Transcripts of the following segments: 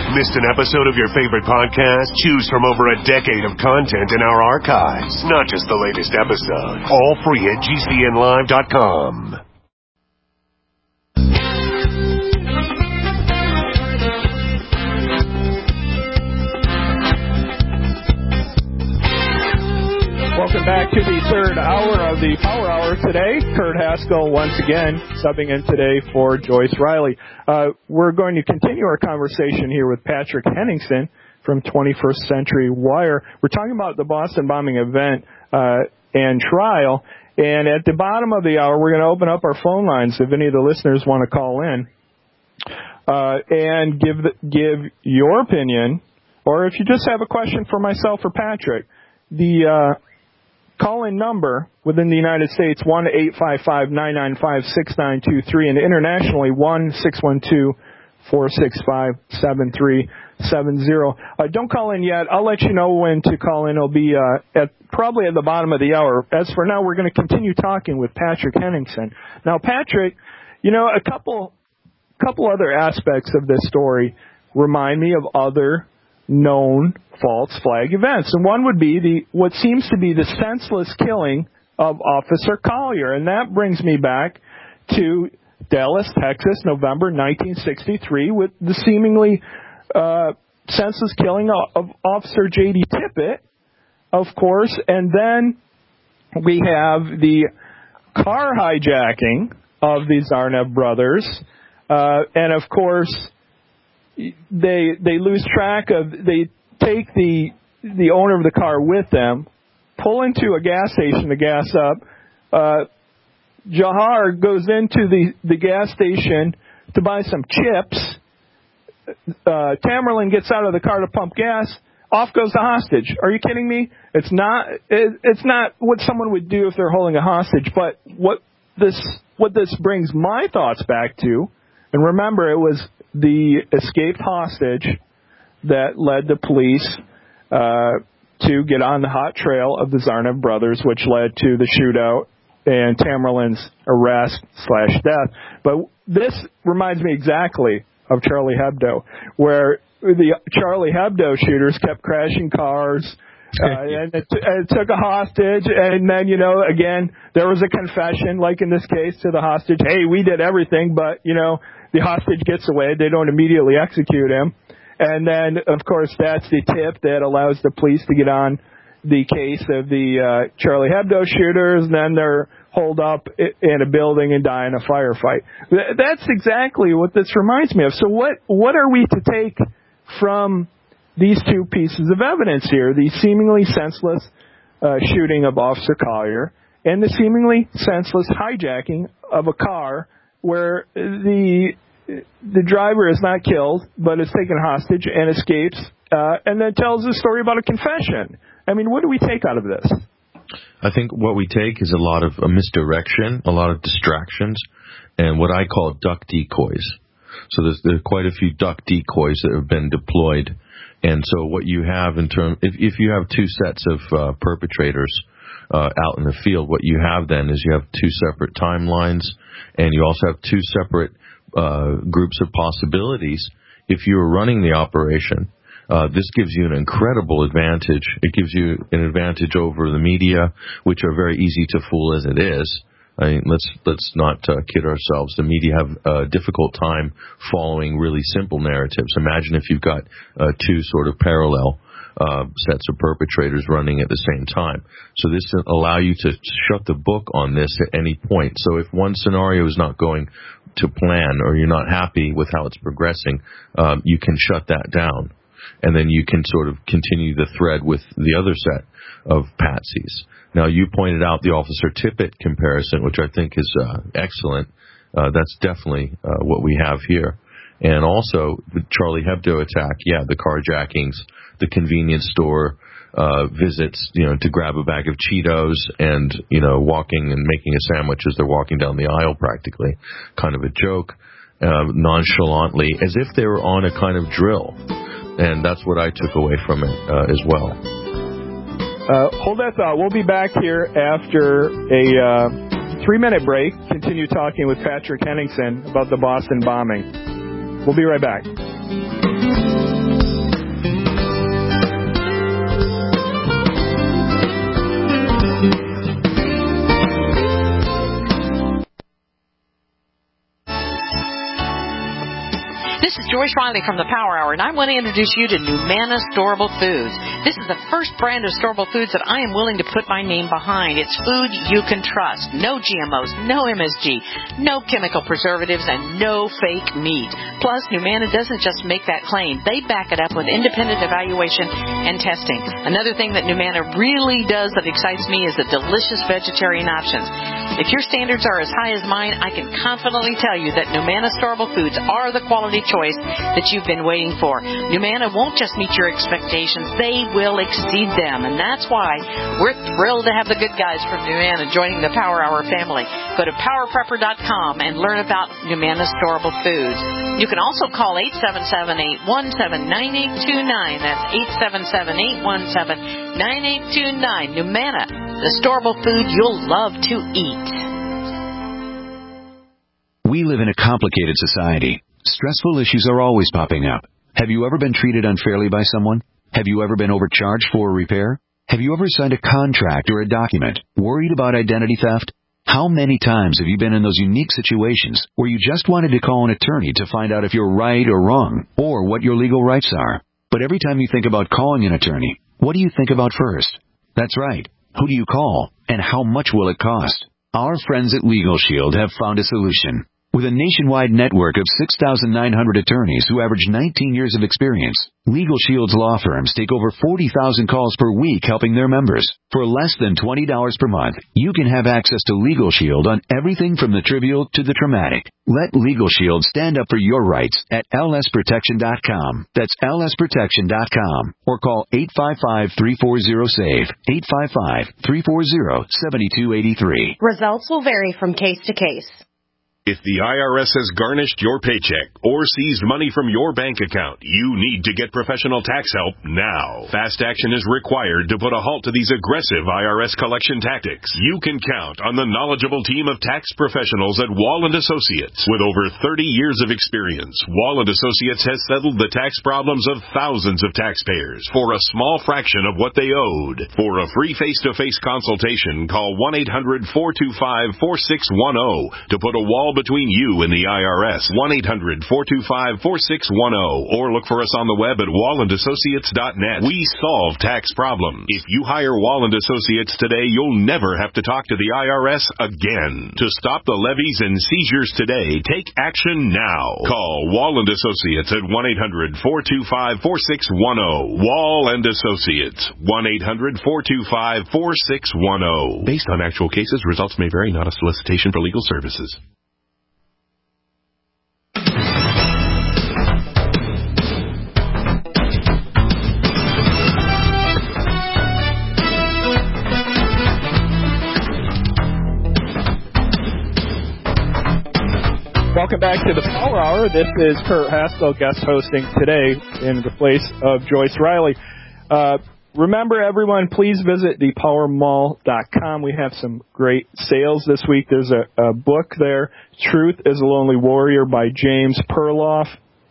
Missed an episode of your favorite podcast? Choose from over a decade of content in our archives. Not just the latest episode. All free at GCNlive.com. Welcome back to the third hour of the Power Hour today. Kurt Haskell once again subbing in today for Joyce Riley. We're going to continue our conversation here with Patrick Henningsen from 21st Century Wire. We're talking about the Boston bombing event and trial. And at the bottom of the hour, we're going to open up our phone lines if any of the listeners want to call in and give your opinion, or if you just have a question for myself or Patrick. The call-in number within the United States, 1-855-995-6923, and internationally, 1-612-465-7370. Don't call in yet. I'll let you know when to call in. It'll be probably at the bottom of the hour. As for now, we're going to continue talking with Patrick Henningsen. Now, Patrick, you know, a couple other aspects of this story remind me of other known false flag events. And one would be what seems to be the senseless killing of Officer Collier. And that brings me back to Dallas, Texas, November 1963, with the seemingly senseless killing of Officer J.D. Tippit, of course. And then we have the car hijacking of the Tsarnaev brothers. And, of course, they lose track of, they take the owner of the car with them, pull into a gas station to gas up. Jahar goes into the gas station to buy some chips. Tamerlan gets out of the car to pump gas. Off goes the hostage. Are you kidding me? It's not what someone would do if they're holding a hostage. But what this brings my thoughts back to, and remember, it was the escaped hostage that led the police to get on the hot trail of the Tsarnaev brothers, which led to the shootout and Tamerlan's arrest/death. But this reminds me exactly of Charlie Hebdo, where the Charlie Hebdo shooters kept crashing cars, and it took a hostage, and then, you know, again, there was a confession, like in this case, to the hostage, hey, we did everything, but, you know, the hostage gets away, they don't immediately execute him. And then, of course, that's the tip that allows the police to get on the case of the Charlie Hebdo shooters, and then they're holed up in a building and die in a firefight. That's exactly what this reminds me of. So what are we to take from these two pieces of evidence here, the seemingly senseless shooting of Officer Collier and the seemingly senseless hijacking of a car where the driver is not killed, but is taken hostage and escapes, and then tells a story about a confession? I mean, what do we take out of this? I think what we take is a lot of misdirection, a lot of distractions, and what I call duck decoys. So there are quite a few duck decoys that have been deployed. And so what you have if you have two sets of perpetrators out in the field, what you have then is you have two separate timelines, and you also have two separate groups of possibilities. If you were running the operation, this gives you an incredible advantage. It gives you an advantage over the media, which are very easy to fool as it is. I mean, let's not kid ourselves. The media have a difficult time following really simple narratives. Imagine if you've got two sort of parallel sets of perpetrators running at the same time. So this will allow you to shut the book on this at any point. So if one scenario is not going to plan, or you're not happy with how it's progressing, you can shut that down. And then you can sort of continue the thread with the other set of patsies. Now, you pointed out the Officer Tippit comparison, which I think is excellent. That's definitely what we have here. And also, the Charlie Hebdo attack, the carjackings, the convenience store visits, to grab a bag of Cheetos and, walking and making a sandwich as they're walking down the aisle practically. Kind of a joke, nonchalantly, as if they were on a kind of drill. And that's what I took away from it as well. Hold that thought. We'll be back here after a 3-minute break. Continue talking with Patrick Henningsen about the Boston bombing. We'll be right back. Joyce Riley from the Power Hour, and I want to introduce you to Numana Storable Foods. This is the first brand of storable foods that I am willing to put my name behind. It's food you can trust. No GMOs, no MSG, no chemical preservatives, and no fake meat. Plus, Numana doesn't just make that claim. They back it up with independent evaluation and testing. Another thing that Numana really does that excites me is the delicious vegetarian options. If your standards are as high as mine, I can confidently tell you that Numana Storable Foods are the quality choice that you've been waiting for. Numana won't just meet your expectations, they will exceed them. And that's why we're thrilled to have the good guys from Numana joining the Power Hour family. Go to powerprepper.com and learn about Numana Storable Foods. You can also call 877-817-9829. That's 877-817-9829. Numana, the storable food you'll love to eat. We live in a complicated society. Stressful issues are always popping up. Have you ever been treated unfairly by someone? Have you ever been overcharged for a repair? Have you ever signed a contract or a document worried about identity theft? How many times have you been in those unique situations where you just wanted to call an attorney to find out if you're right or wrong, or what your legal rights are? But every time you think about calling an attorney, what do you think about first? That's right. Who do you call, and how much will it cost? Our friends at Legal Shield have found a solution. With a nationwide network of 6,900 attorneys who average 19 years of experience, Legal Shield's law firms take over 40,000 calls per week helping their members. For less than $20 per month, you can have access to Legal Shield on everything from the trivial to the traumatic. Let Legal Shield stand up for your rights at lsprotection.com. That's lsprotection.com. Or call 855-340-SAVE, 855-340-7283. Results will vary from case to case. If the IRS has garnished your paycheck or seized money from your bank account, you need to get professional tax help now. Fast action is required to put a halt to these aggressive IRS collection tactics. You can count on the knowledgeable team of tax professionals at Wall & Associates. With over 30 years of experience, Wall & Associates has settled the tax problems of thousands of taxpayers for a small fraction of what they owed. For a free face-to-face consultation, call 1-800-425-4610 to put a wall between you and the IRS. 1-800-425-4610 or look for us on the web at wallandassociates.net. We solve tax problems. If you hire Wall & Associates today, you'll never have to talk to the IRS again. To stop the levies and seizures today, take action now. Call Wall & Associates at 1-800-425-4610. Wall & Associates. 1-800-425-4610. Based on actual cases, results may vary, not a solicitation for legal services. Welcome back to the Power Hour. This is Kurt Haskell, guest hosting today in the place of Joyce Riley. Remember, everyone, please visit thepowermall.com. We have some great sales this week. There's a book there, Truth is a Lonely Warrior by James Perloff.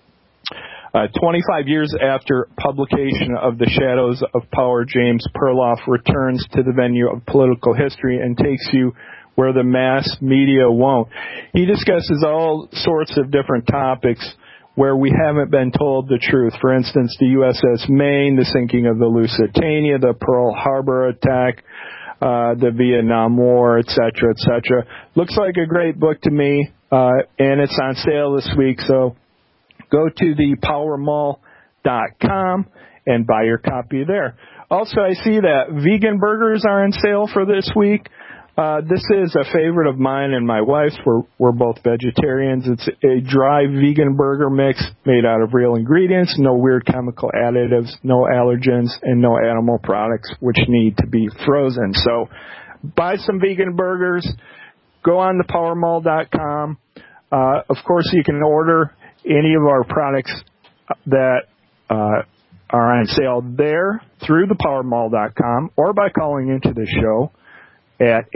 25 years after publication of The Shadows of Power, James Perloff returns to the venue of political history and takes you where the mass media won't. He discusses all sorts of different topics where we haven't been told the truth. For instance, the USS Maine, the sinking of the Lusitania, the Pearl Harbor attack, the Vietnam War, etc., etc. Looks like a great book to me, and it's on sale this week, so go to thepowermall.com and buy your copy there. Also, I see that vegan burgers are on sale for this week. This is a favorite of mine and my wife's. We're both vegetarians. It's a dry vegan burger mix made out of real ingredients, no weird chemical additives, no allergens, and no animal products which need to be frozen. So buy some vegan burgers. Go on to powermall.com. Of course, you can order any of our products that are on sale there through thepowermall.com or by calling into the show at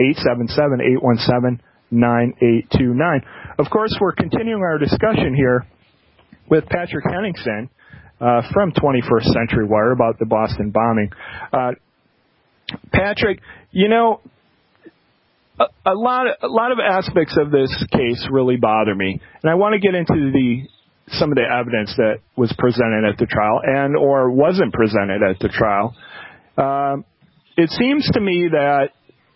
877-817-9829. Of course, we're continuing our discussion here with Patrick Henningsen from 21st Century Wire about the Boston bombing. Patrick, you know, a lot of aspects of this case really bother me, and I want to get into some of the evidence that was presented at the trial and or wasn't presented at the trial. It seems to me that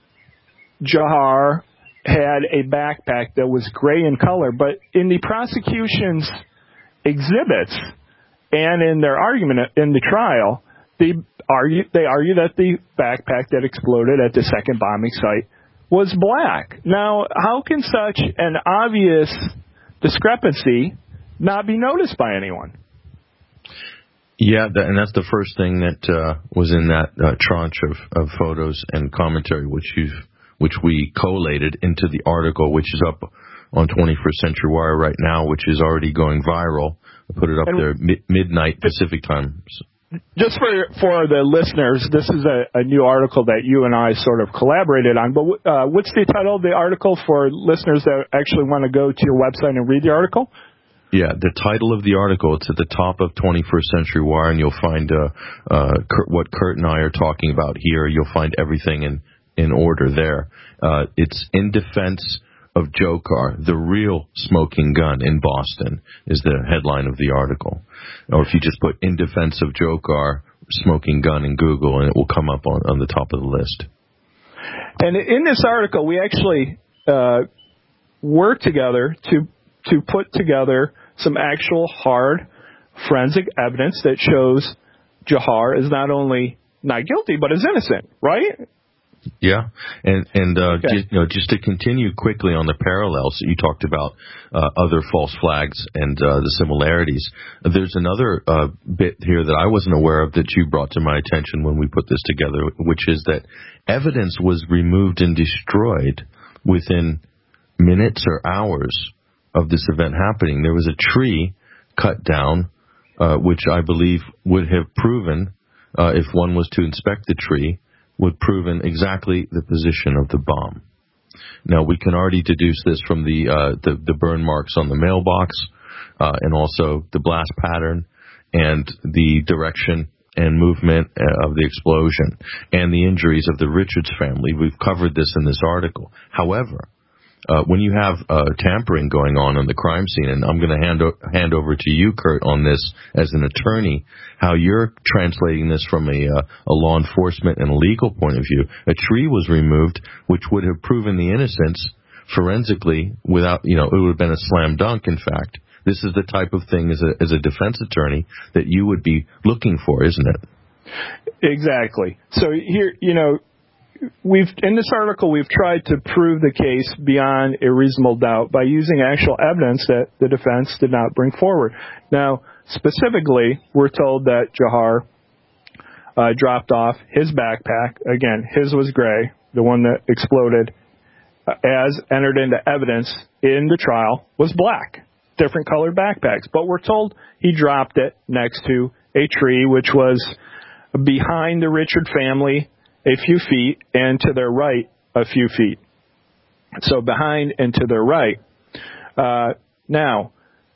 Jahar had a backpack that was gray in color, but in the prosecution's exhibits and in their argument in the trial, they argue that the backpack that exploded at the second bombing site was black. Now, how can such an obvious discrepancy not be noticed by anyone? Yeah, and that's the first thing that was in that tranche of photos and commentary, which we collated into the article, which is up on 21st Century Wire right now, which is already going viral. I put it up there midnight Pacific time. Just for the listeners, this is a new article that you and I sort of collaborated on. But what's the title of the article for listeners that actually want to go to your website and read the article? Yeah, the title of the article, it's at the top of 21st Century Wire, and you'll find what Kurt and I are talking about here. You'll find everything in order there. It's In Defense of Dzhokhar, the real smoking gun in Boston, is the headline of the article. Or if you just put In Defense of Dzhokhar smoking gun in Google, and it will come up on the top of the list. And in this article, we actually worked together to put together some actual hard forensic evidence that shows Jahar is not only not guilty, but is innocent, right? Yeah, and Okay. just to continue quickly on the parallels, you talked about other false flags and the similarities. There's another bit here that I wasn't aware of that you brought to my attention when we put this together, which is that evidence was removed and destroyed within minutes or hours of this event happening. There was a tree cut down, which I believe would have proven, if one was to inspect the tree, would proven exactly the position of the bomb. Now, we can already deduce this from the burn marks on the mailbox, and also the blast pattern and the direction and movement of the explosion and the injuries of the Richards family. We've covered this in this article. However, when you have tampering going on the crime scene, and I'm going to hand over to you, Kurt, on this as an attorney, how you're translating this from a law enforcement and a legal point of view. A tree was removed, which would have proven the innocence forensically without, it would have been a slam dunk, in fact. This is the type of thing as a defense attorney that you would be looking for, isn't it? Exactly. So here, in this article, we've tried to prove the case beyond a reasonable doubt by using actual evidence that the defense did not bring forward. Now, specifically, we're told that Jahar dropped off his backpack. Again, his was gray, the one that exploded, as entered into evidence in the trial, was black, different colored backpacks. But we're told he dropped it next to a tree, which was behind the Richard family a few feet, and to their right a few feet. So behind and to their right. Now,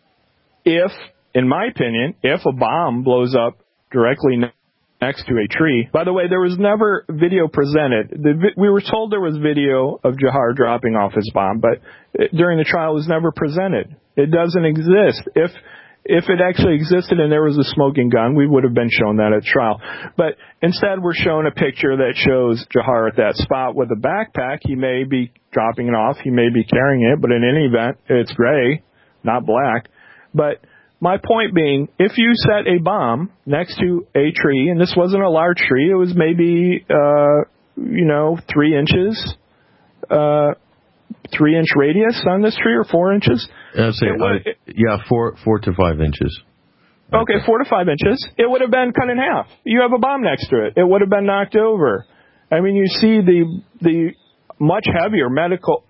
in my opinion, if a bomb blows up directly next to a tree, by the way, there was never video presented. We were told there was video of Jahar dropping off his bomb, but during the trial it was never presented. It doesn't exist. If it actually existed and there was a smoking gun, we would have been shown that at trial. But instead, we're shown a picture that shows Jahar at that spot with a backpack. He may be dropping it off. He may be carrying it, but in any event, it's gray, not black. But my point being, if you set a bomb next to a tree, and this wasn't a large tree, it was maybe, 3 inches, 3-inch radius on this tree, or 4 inches? I'd say, 4 to 5 inches. Okay, 4 to 5 inches. It would have been cut in half. You have a bomb next to it. It would have been knocked over. I mean, you see the much heavier metal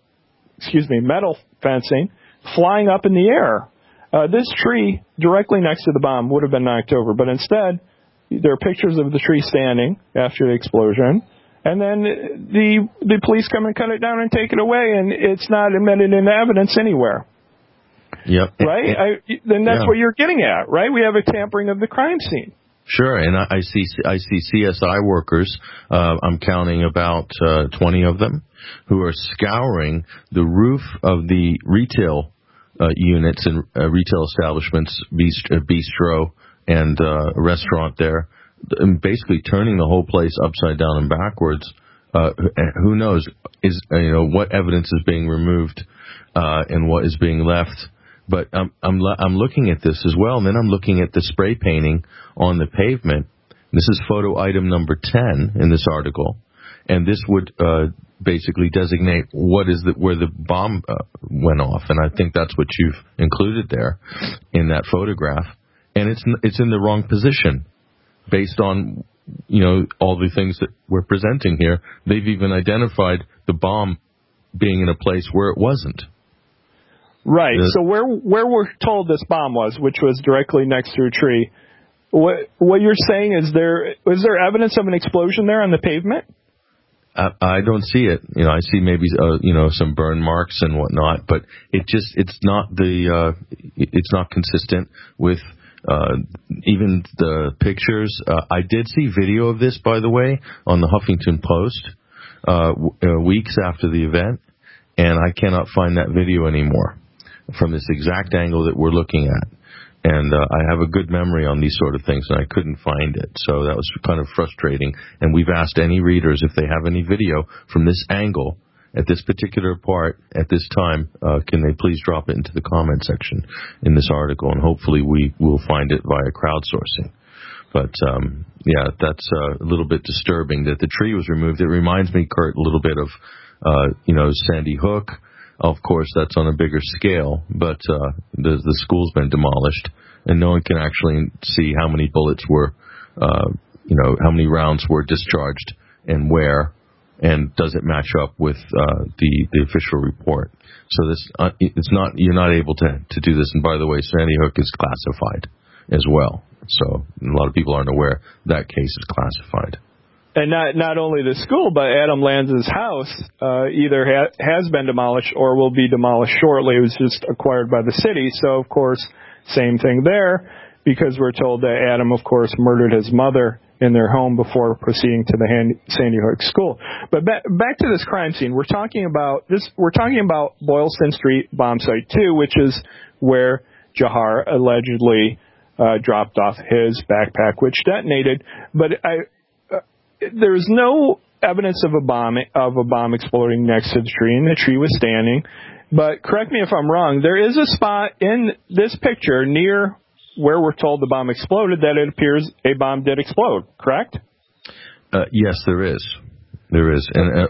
fencing flying up in the air. This tree directly next to the bomb would have been knocked over, but instead, there are pictures of the tree standing after the explosion. And then the police come and cut it down and take it away, and it's not admitted into evidence anywhere. Yep. Right? Then that's what you're getting at, right? We have a tampering of the crime scene. Sure, and I see CSI workers, I'm counting about 20 of them, who are scouring the roof of the retail units and retail establishments, bistro and a restaurant there, and basically turning the whole place upside down and backwards. Who knows what evidence is being removed and what is being left. But I'm looking at this as well, and then I'm looking at the spray painting on the pavement. This is photo item number 10 in this article, and this would basically designate where the bomb went off, and I think that's what you've included there in that photograph. And it's in the wrong position based on all the things that we're presenting here. They've even identified the bomb being in a place where it wasn't. Right. So where we're told this bomb was, which was directly next to a tree, what you're saying is there evidence of an explosion there on the pavement? I don't see it. I see maybe some burn marks and whatnot, but it's not consistent with even the pictures. I did see video of this, by the way, on the Huffington Post weeks after the event, and I cannot find that video anymore from this exact angle that we're looking at. And I have a good memory on these sort of things, and I couldn't find it. So that was kind of frustrating. And we've asked any readers if they have any video from this angle at this particular part at this time, can they please drop it into the comment section in this article, and hopefully we will find it via crowdsourcing. But, that's a little bit disturbing that the tree was removed. It reminds me, Kurt, a little bit of, Sandy Hook. Of course, that's on a bigger scale, but the school's been demolished, and no one can actually see how many bullets were, how many rounds were discharged and where, and does it match up with the official report. So this you're not able to do this. And by the way, Sandy Hook is classified as well, so a lot of people aren't aware that case is classified. And not only the school, but Adam Lanza's house either has been demolished or will be demolished shortly. It was just acquired by the city. So, of course, same thing there, because we're told that Adam, of course, murdered his mother in their home before proceeding to the Sandy Hook school. But back to this crime scene. We're talking about Boylston Street bomb site 2, which is where Jahar allegedly dropped off his backpack, which detonated. But there's no evidence of a bomb exploding next to the tree, and the tree was standing. But correct me if I'm wrong, there is a spot in this picture near where we're told the bomb exploded that it appears a bomb did explode, correct? Yes, there is. There is. And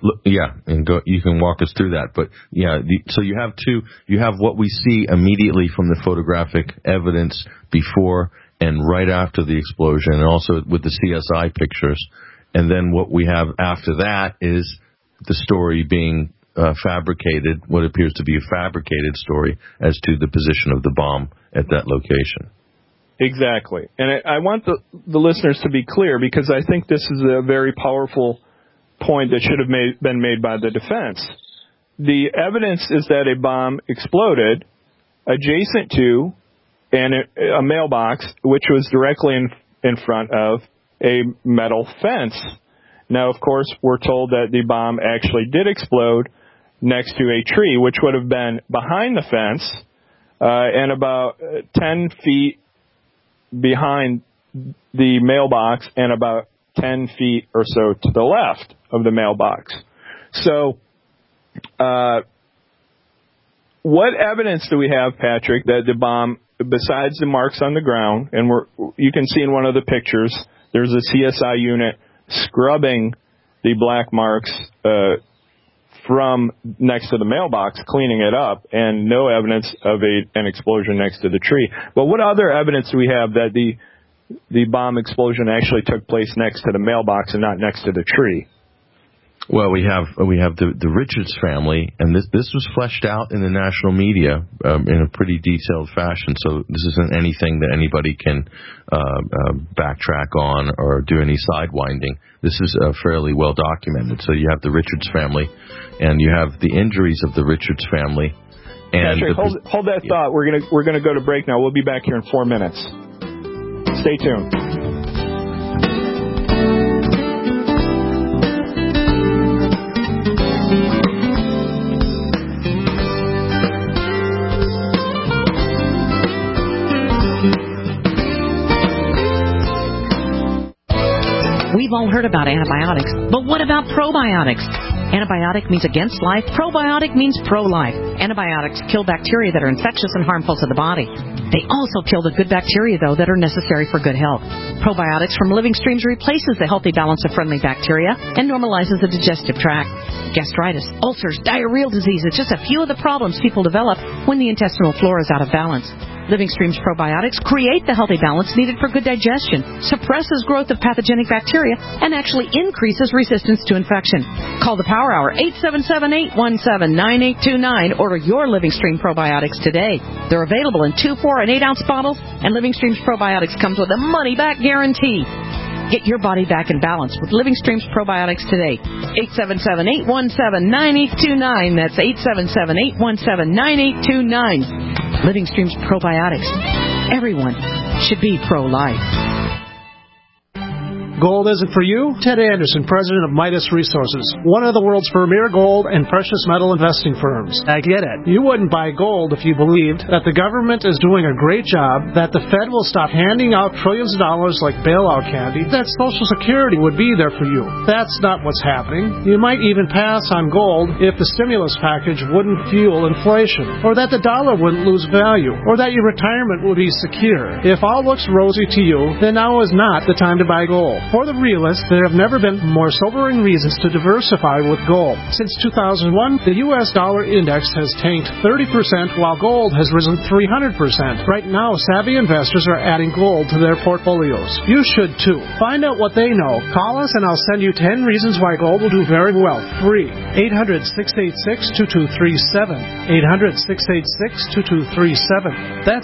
you can walk us through that. But so you have what we see immediately from the photographic evidence before and right after the explosion, and also with the CSI pictures. And then what we have after that is the story being fabricated, what appears to be a fabricated story as to the position of the bomb at that location. Exactly. And I want the listeners to be clear, because I think this is a very powerful point that should have been made by the defense. The evidence is that a bomb exploded adjacent to a mailbox, which was directly in front of a metal fence. Now, of course, we're told that the bomb actually did explode next to a tree, which would have been behind the fence and about 10 feet behind the mailbox and about 10 feet or so to the left of the mailbox. So what evidence do we have, Patrick, that the bomb, besides the marks on the ground, and you can see in one of the pictures, there's a CSI unit scrubbing the black marks from next to the mailbox, cleaning it up, and no evidence of an explosion next to the tree. But what other evidence do we have that the bomb explosion actually took place next to the mailbox and not next to the tree? Well, we have the Richards family, and this was fleshed out in the national media in a pretty detailed fashion. So this isn't anything that anybody can backtrack on or do any sidewinding. This is fairly well documented. So you have the Richards family, and you have the injuries of the Richards family. And Patrick, hold that thought. We're gonna go to break now. We'll be back here in 4 minutes. Stay tuned. We've all heard about antibiotics, but what about probiotics? Antibiotic means against life. Probiotic means pro-life. Antibiotics kill bacteria that are infectious and harmful to the body. They also kill the good bacteria, though, that are necessary for good health. Probiotics from Living Streams replaces the healthy balance of friendly bacteria and normalizes the digestive tract. Gastritis, ulcers, diarrheal diseases, just a few of the problems people develop when the intestinal flora is out of balance. Living Streams probiotics create the healthy balance needed for good digestion, suppresses growth of pathogenic bacteria, and actually increases resistance to infection. Call the Power Hour, 877-817-9829. Order your Living Stream probiotics today. They're available in 2, 4, and 8-ounce bottles, and Living Streams probiotics comes with a money-back guarantee. Get your body back in balance with Living Streams probiotics today. 877-817-9829. That's 877-817-9829. Living Streams probiotics. Everyone should be pro-life. Gold isn't for you? Ted Anderson, president of Midas Resources, one of the world's premier gold and precious metal investing firms. I get it. You wouldn't buy gold if you believed that the government is doing a great job, that the Fed will stop handing out trillions of dollars like bailout candy, that Social Security would be there for you. That's not what's happening. You might even pass on gold if the stimulus package wouldn't fuel inflation, or that the dollar wouldn't lose value, or that your retirement would be secure. If all looks rosy to you, then now is not the time to buy gold. For the realists, there have never been more sobering reasons to diversify with gold. Since 2001, the U.S. dollar index has tanked 30%, while gold has risen 300%. Right now, savvy investors are adding gold to their portfolios. You should too. Find out what they know. Call us and I'll send you 10 reasons why gold will do very well. Free. 800-686-2237. 800-686-2237. That's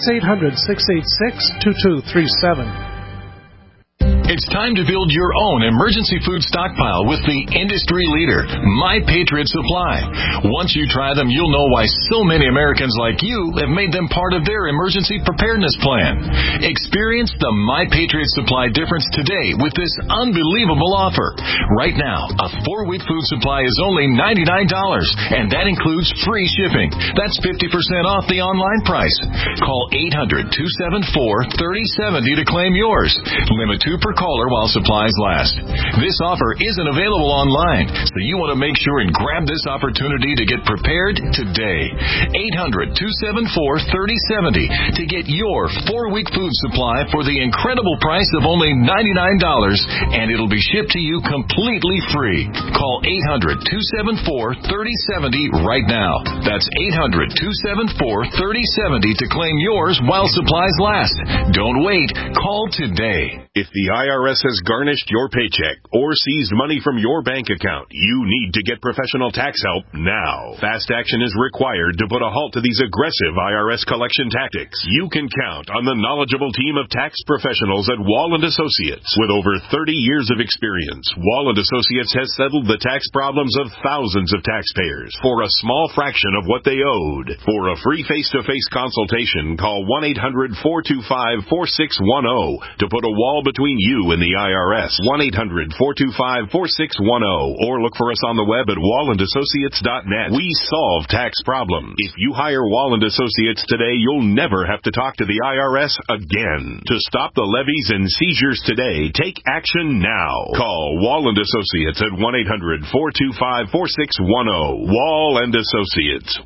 800-686-2237. It's time to build your own emergency food stockpile with the industry leader, My Patriot Supply. Once you try them, you'll know why so many Americans like you have made them part of their emergency preparedness plan. Experience the My Patriot Supply difference today with this unbelievable offer. Right now, a 4-week food supply is only $99, and that includes free shipping. That's 50% off the online price. Call 800-274-3070 to claim yours. Limit 2 per caller while supplies last. This offer isn't available online, so you want to make sure and grab this opportunity to get prepared today. 800-274-3070 to get your 4-week food supply for the incredible price of only $99, and it'll be shipped to you completely free. Call 800-274-3070 right now. That's 800-274-3070 to claim yours while supplies last. Don't wait. Call today. If the IRS has garnished your paycheck or seized money from your bank account, you need to get professional tax help now. Fast action is required to put a halt to these aggressive IRS collection tactics. You can count on the knowledgeable team of tax professionals at Wall & Associates. With over 30 years of experience, Wall & Associates has settled the tax problems of thousands of taxpayers for a small fraction of what they owed. For a free face-to-face consultation, call 1-800-425-4610 to put a wall between you and the IRS. 1-800-425-4610 or look for us on the web at wallandassociates.net. We solve tax problems. If you hire Wall & Associates today, you'll never have to talk to the IRS again. To stop the levies and seizures today, take action now. Call Wall & Associates at 1-800-425-4610. Wall & Associates.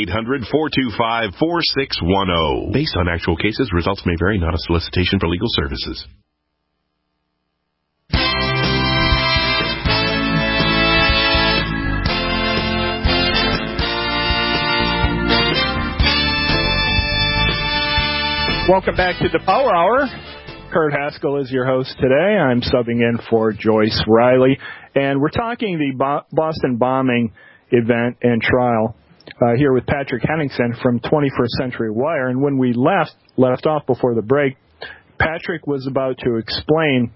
1-800-425-4610. Based on actual cases, results may vary, not a solicitation for legal services. Welcome back to the Power Hour. Kurt Haskell is your host today. I'm subbing in for Joyce Riley. And we're talking the Boston bombing event and trial here with Patrick Henningsen from 21st Century Wire. And when we left off before the break, Patrick was about to explain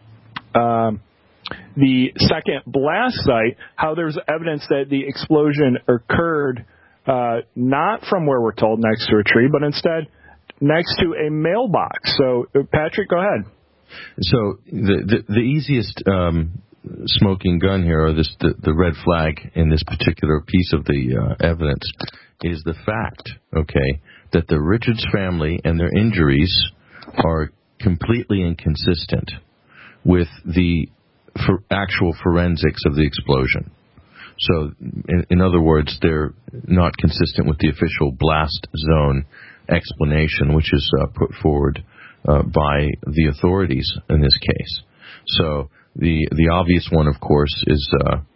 the second blast site, how there's evidence that the explosion occurred not from where we're told, next to a tree, but instead next to a mailbox. So, Patrick, go ahead. So the easiest smoking gun here, or the red flag in this particular piece of the evidence, is the fact, that the Richards family and their injuries are completely inconsistent with the for actual forensics of the explosion. So, in other words, they're not consistent with the official blast zone explanation, which is put forward by the authorities in this case. So, the obvious one, of course, is,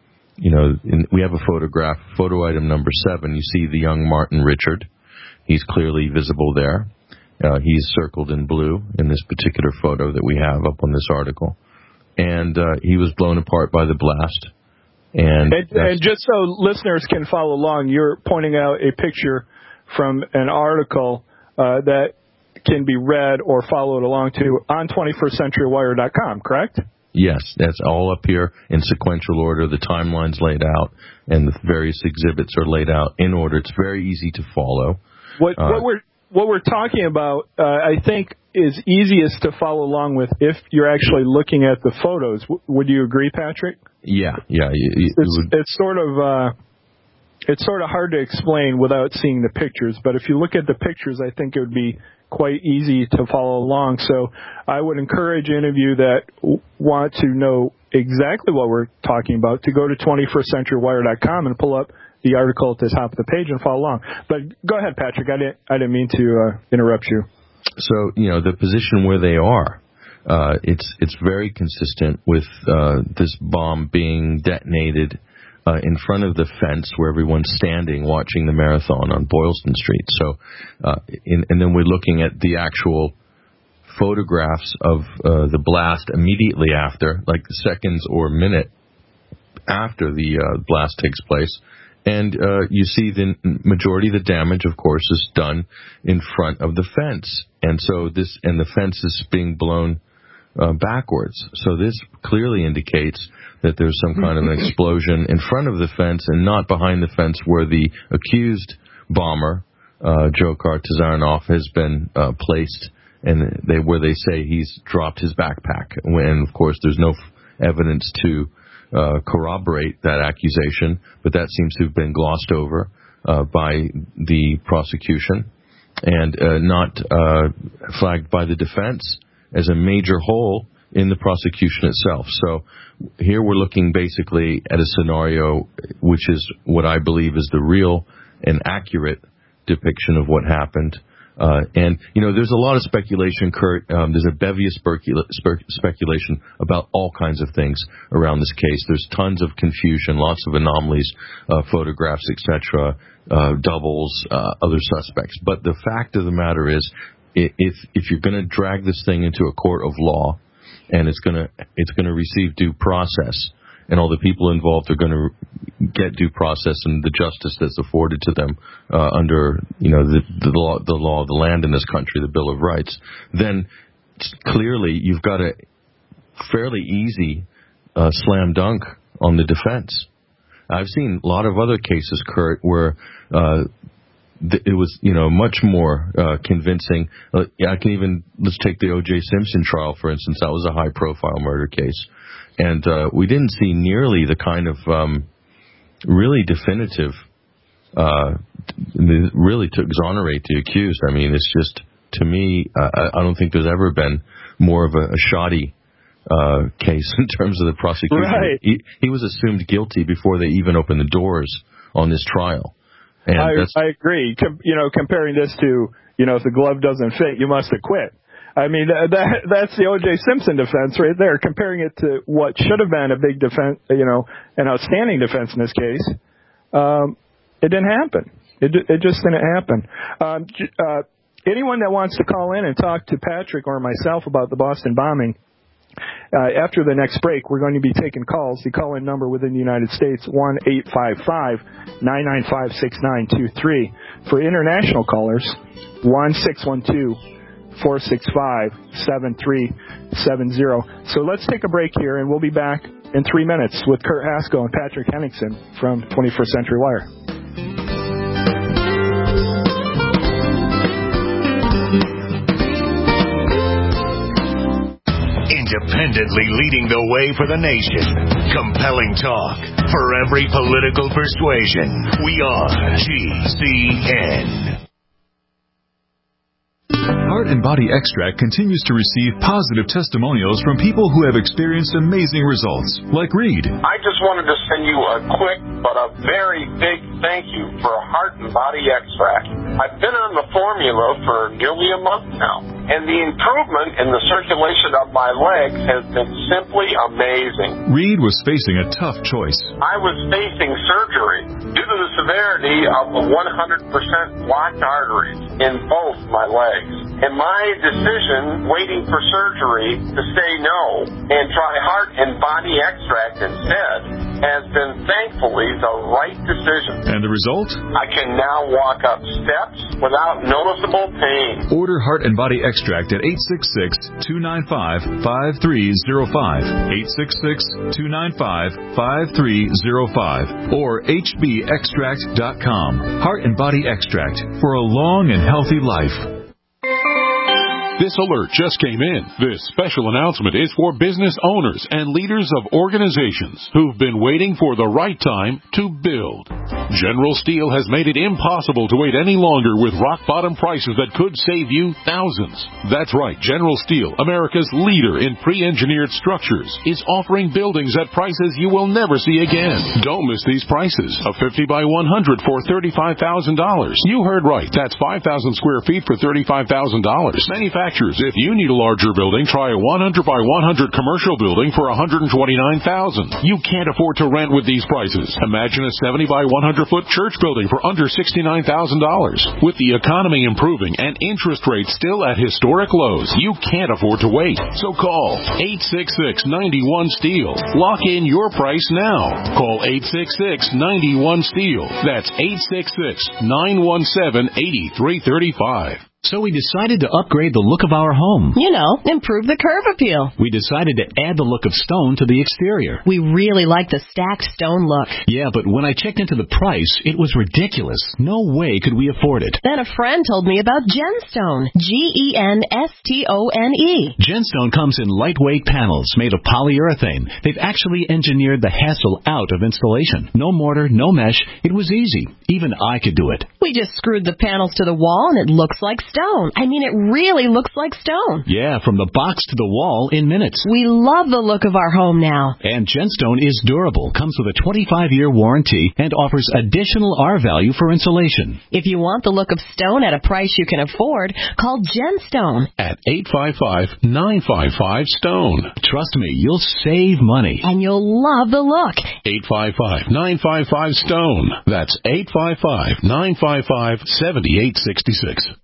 we have a photograph, photo item number 7. You see the young Martin Richard. He's clearly visible there. He's circled in blue in this particular photo that we have up on this article. And he was blown apart by the blast. And just so listeners can follow along, you're pointing out a picture from an article that can be read or followed along to on 21stCenturyWire.com, correct? Yes, that's all up here in sequential order. The timeline's laid out, and the various exhibits are laid out in order. It's very easy to follow. What we're talking about, I think, is easiest to follow along with if you're actually looking at the photos. Would you agree, Patrick? Yeah. It's sort of hard to explain without seeing the pictures. But if you look at the pictures, I think it would be quite easy to follow along. So I would encourage any of you that want to know exactly what we're talking about to go to 21stCenturyWire.com and pull up the article at the top of the page and follow along. But go ahead, Patrick. I didn't mean to interrupt you. So, the position where they are, it's very consistent with this bomb being detonated in front of the fence where everyone's standing watching the marathon on Boylston Street. So, and then we're looking at the actual photographs of the blast immediately after, like seconds or minute after the blast takes place. And you see the majority of the damage, of course, is done in front of the fence. And so the fence is being blown backwards. So this clearly indicates that there's some kind of an explosion in front of the fence and not behind the fence where the accused bomber, Dzhokhar Tizarnov, has been placed, and where they say he's dropped his backpack. And, of course, there's no evidence to corroborate that accusation, but that seems to have been glossed over by the prosecution and not flagged by the defense as a major hole in the prosecution itself. So here we're looking basically at a scenario which is what I believe is the real and accurate depiction of what happened. And, there's a lot of speculation, Kurt. There's a bevy of speculation about all kinds of things around this case. There's tons of confusion, lots of anomalies, photographs, etc., doubles, other suspects. But the fact of the matter is, if you're going to drag this thing into a court of law, and it's going to receive due process, and all the people involved are going to get due process and the justice that's afforded to them under the law of the land in this country, the Bill of Rights, then clearly you've got a fairly easy slam dunk on the defense. I've seen a lot of other cases, Kurt, where it was much more convincing. Let's take the O.J. Simpson trial, for instance. That was a high-profile murder case. And we didn't see nearly the kind of really definitive, really to exonerate the accused. I mean, it's just, to me, I don't think there's ever been more of a shoddy case in terms of the prosecution. Right. He was assumed guilty before they even opened the doors on this trial. And I agree. Comparing this to, if the glove doesn't fit, you must acquit. I mean, that's the O.J. Simpson defense right there, comparing it to what should have been a big defense, an outstanding defense in this case. It didn't happen. It just didn't happen. Anyone that wants to call in and talk to Patrick or myself about the Boston bombing, after the next break, we're going to be taking calls. The call-in number within the United States, 1-855-995-6923. For international callers, 1-612-465-7370. So let's take a break here, and we'll be back in 3 minutes with Kurt Haskell and Patrick Henningsen from 21st Century Wire. Independently leading the way for the nation. Compelling talk for every political persuasion. We are GCN. Heart and Body Extract continues to receive positive testimonials from people who have experienced amazing results, like Reed. I just wanted to send you a quick but a very big thank you for Heart and Body Extract. I've been on the formula for nearly a month now, and the improvement in the circulation of my legs has been simply amazing. Reed was facing a tough choice. I was facing surgery due to the severity of the 100% blocked arteries in both my legs. And my decision, waiting for surgery, to say no and try Heart and Body Extract instead, has been thankfully the right decision. And the result? I can now walk up steps without noticeable pain. Order Heart and Body Extract at 866-295-5305, 866-295-5305, or hbextract.com. Heart and Body Extract for a long and healthy life. This alert just came in. This special announcement is for business owners and leaders of organizations who've been waiting for the right time to build. General Steel has made it impossible to wait any longer with rock-bottom prices that could save you thousands. That's right, General Steel, America's leader in pre-engineered structures, is offering buildings at prices you will never see again. Don't miss these prices. A 50 by 100 for $35,000. You heard right. That's 5,000 square feet for $35,000. Manufacturers, if you need a larger building, try a 100 by 100 commercial building for $129,000. You can't afford to rent with these prices. Imagine a 70 by 100 foot church building for under $69,000. With the economy improving and interest rates still at historic lows, you can't afford to wait. So call 866-91-STEEL. Lock in your price now. Call 866-91-STEEL. That's 866-917-8335. So we decided to upgrade the look of our home. You know, improve the curb appeal. We decided to add the look of stone to the exterior. We really like the stacked stone look. Yeah, but when I checked into the price, it was ridiculous. No way could we afford it. Then a friend told me about Genstone. Genstone. Genstone comes in lightweight panels made of polyurethane. They've actually engineered the hassle out of installation. No mortar, no mesh. It was easy. Even I could do it. We just screwed the panels to the wall and it looks like stone. I mean, it really looks like stone. Yeah, from the box to the wall in minutes. We love the look of our home now. And Genstone is durable, comes with a 25-year warranty, and offers additional R value for insulation. If you want the look of stone at a price you can afford, call Genstone at 855-955-STONE. Trust me, you'll save money. And you'll love the look. 855-955-STONE. That's 855-955-7866.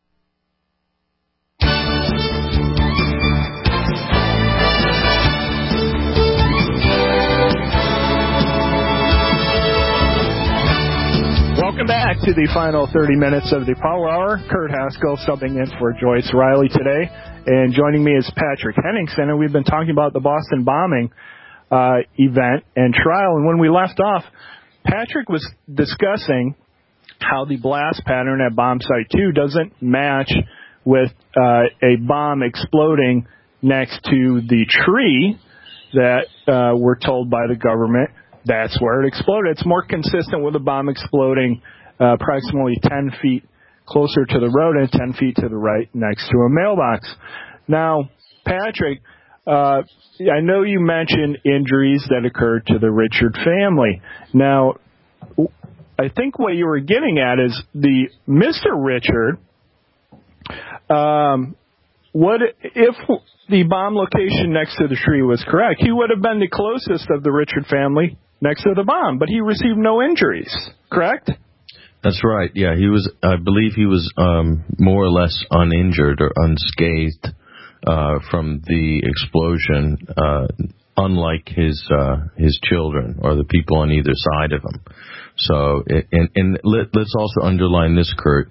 Welcome back to the final 30 minutes of the Power Hour. Kurt Haskell subbing in for Joyce Riley today. And joining me is Patrick Henningsen. And we've been talking about the Boston bombing event and trial. And when we left off, Patrick was discussing how the blast pattern at Bomb Site 2 doesn't match with a bomb exploding next to the tree that we're told by the government. That's where it exploded. It's more consistent with a bomb exploding approximately 10 feet closer to the road and 10 feet to the right next to a mailbox. Now, Patrick, I know you mentioned injuries that occurred to the Richard family. Now, I think what you were getting at is the Mr. Richard, what if the bomb location next to the tree was correct? He would have been the closest of the Richard family next to the bomb, but he received no injuries, correct? That's right. Yeah, I believe he was more or less uninjured or unscathed from the explosion, unlike his children or the people on either side of him. So, and let's also underline this, Kurt.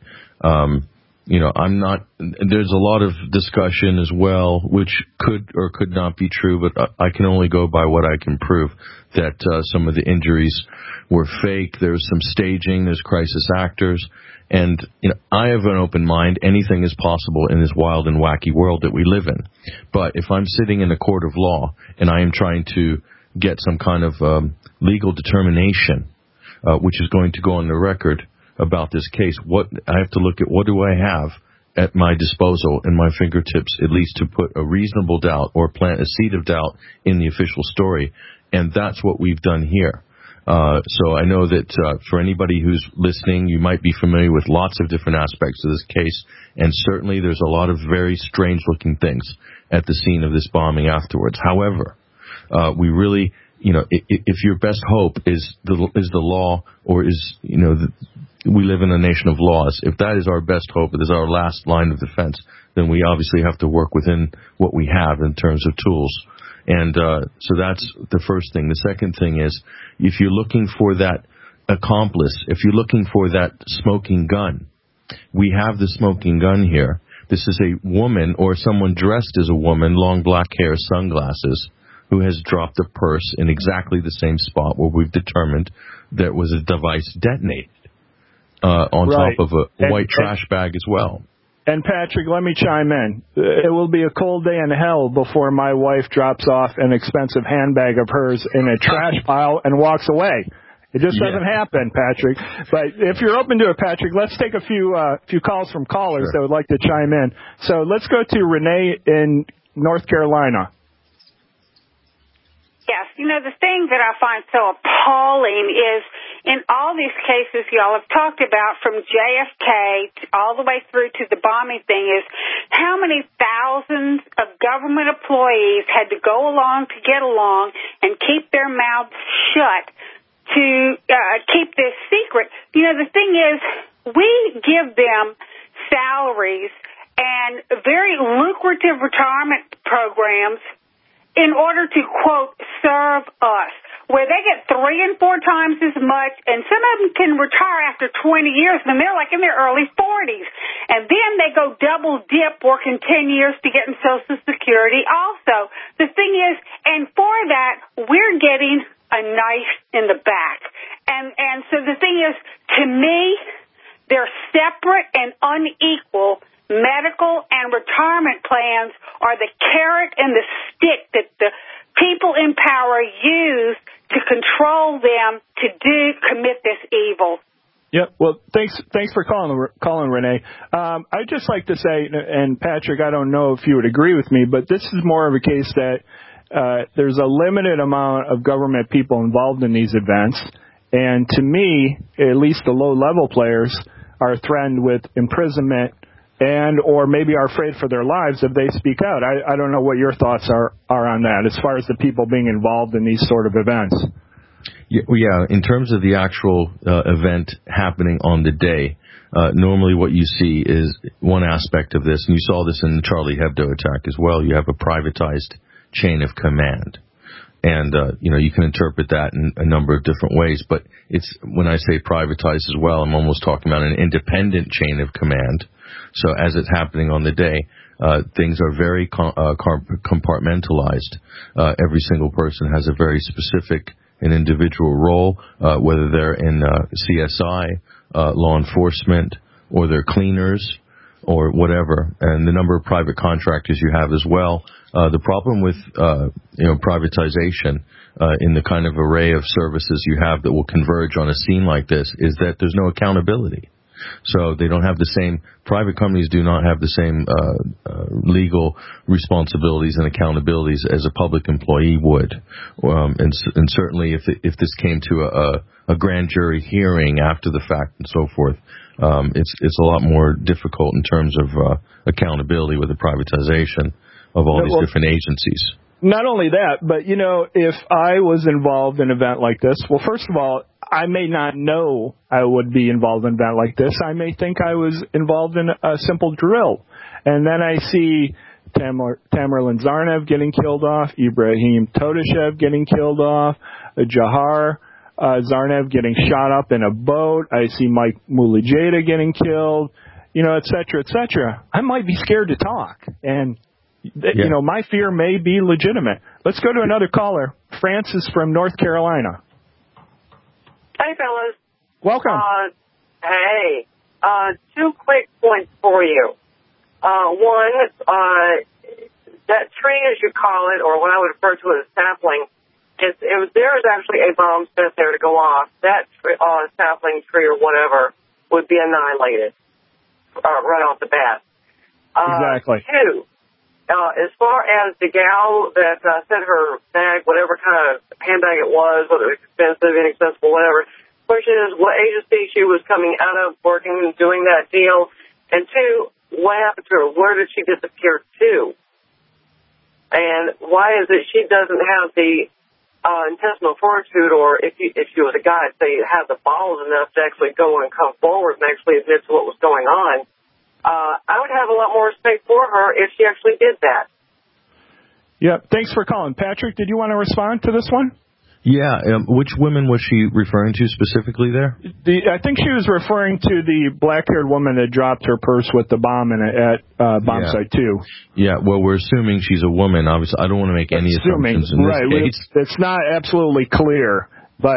There's a lot of discussion as well, which could or could not be true, but I can only go by what I can prove, that some of the injuries were fake. There's some staging, there's crisis actors, and I have an open mind. Anything is possible in this wild and wacky world that we live in. But if I'm sitting in a court of law and I am trying to get some kind of legal determination, which is going to go on the record about this case, I have to look at what do I have at my disposal, in my fingertips, at least to put a reasonable doubt or plant a seed of doubt in the official story. And that's what we've done here. So I know that for anybody who's listening, you might be familiar with lots of different aspects of this case, and certainly there's a lot of very strange-looking things at the scene of this bombing afterwards. However, we really, if your best hope is the law, or is, we live in a nation of laws, if that is our best hope, it is our last line of defense, then we obviously have to work within what we have in terms of tools. And so that's the first thing. The second thing is, if you're looking for that accomplice, if you're looking for that smoking gun, we have the smoking gun here. This is a woman or someone dressed as a woman, long black hair, sunglasses, who has dropped a purse in exactly the same spot where we've determined there was a device detonated on top of a white trash bag as well. And Patrick, let me chime in. It will be a cold day in hell before my wife drops off an expensive handbag of hers in a trash pile and walks away. It just doesn't happen, Patrick. But if you're open to it, Patrick, let's take a few calls from callers that would like to chime in. So let's go to Renee in North Carolina. Yes, the thing that I find so appalling is in all these cases y'all have talked about, from JFK all the way through to the bombing thing, is how many thousands of government employees had to go along to get along and keep their mouths shut to keep this secret. The thing is, we give them salaries and very lucrative retirement programs in order to, quote, serve us, where they get 3 and 4 times as much, and some of them can retire after 20 years, and they're like in their early 40s. And then they go double dip, working 10 years to get in Social Security also. The thing is, and for that, we're getting a knife in the back. And so the thing is, to me, they're separate and unequal. Medical and retirement plans are the carrot and the stick that the people in power use to control them to commit this evil. Yep. Well, thanks for calling, Renee. I'd just like to say, and Patrick, I don't know if you would agree with me, but this is more of a case that there's a limited amount of government people involved in these events, and to me, at least the low-level players are threatened with imprisonment and or maybe are afraid for their lives if they speak out. I don't know what your thoughts are on that as far as the people being involved in these sort of events. Yeah, in terms of the actual event happening on the day, normally what you see is one aspect of this, and you saw this in the Charlie Hebdo attack as well. You have a privatized chain of command. And, you can interpret that in a number of different ways. But it's, when I say privatized as well, I'm almost talking about an independent chain of command. So as it's happening on the day, things are very compartmentalized. Every single person has a very specific and individual role, whether they're in CSI, law enforcement, or they're cleaners, or whatever, and the number of private contractors you have as well. The problem with privatization in the kind of array of services you have that will converge on a scene like this is that there's no accountability. So they don't have the same, private companies do not have the same legal responsibilities and accountabilities as a public employee would. And certainly if this came to a grand jury hearing after the fact and so forth, it's a lot more difficult in terms of accountability with the privatization of all these different agencies. Not only that, but, if I was involved in an event like this, well, first of all, I may not know I would be involved in an event like this. I may think I was involved in a simple drill. And then I see Tamerlan Tsarnaev getting killed off, Ibrahim Todashev getting killed off, Jahar Tsarnaev getting shot up in a boat. I see Mike Mulujeda getting killed, et cetera, et cetera. I might be scared to talk. And my fear may be legitimate. Let's go to another caller. Francis from North Carolina. Hey, fellas. Welcome. Hey. 2 quick points for you. One, that tree, as you call it, or what I would refer to as a sapling, there is actually a bomb sent there to go off. That sapling tree or whatever would be annihilated right off the bat. Exactly. Two, as far as the gal that sent her bag, whatever kind of handbag it was, whether it was expensive, inaccessible, whatever, question is what agency she was coming out of, working and doing that deal, and two, what happened to her? Where did she disappear to? And why is it she doesn't have the intestinal fortitude, or if she was a guy, say, have the balls enough to actually go and come forward and actually admit to what was going on? I would have a lot more respect for her if she actually did that. Yeah, thanks for calling. Patrick, did you want to respond to this one? Yeah, which women was she referring to specifically there? I think she was referring to the black-haired woman that dropped her purse with the bomb in it at bomb site 2. Yeah, well, we're assuming she's a woman. Obviously, I don't want to make any assumptions in this case. It's not absolutely clear. But,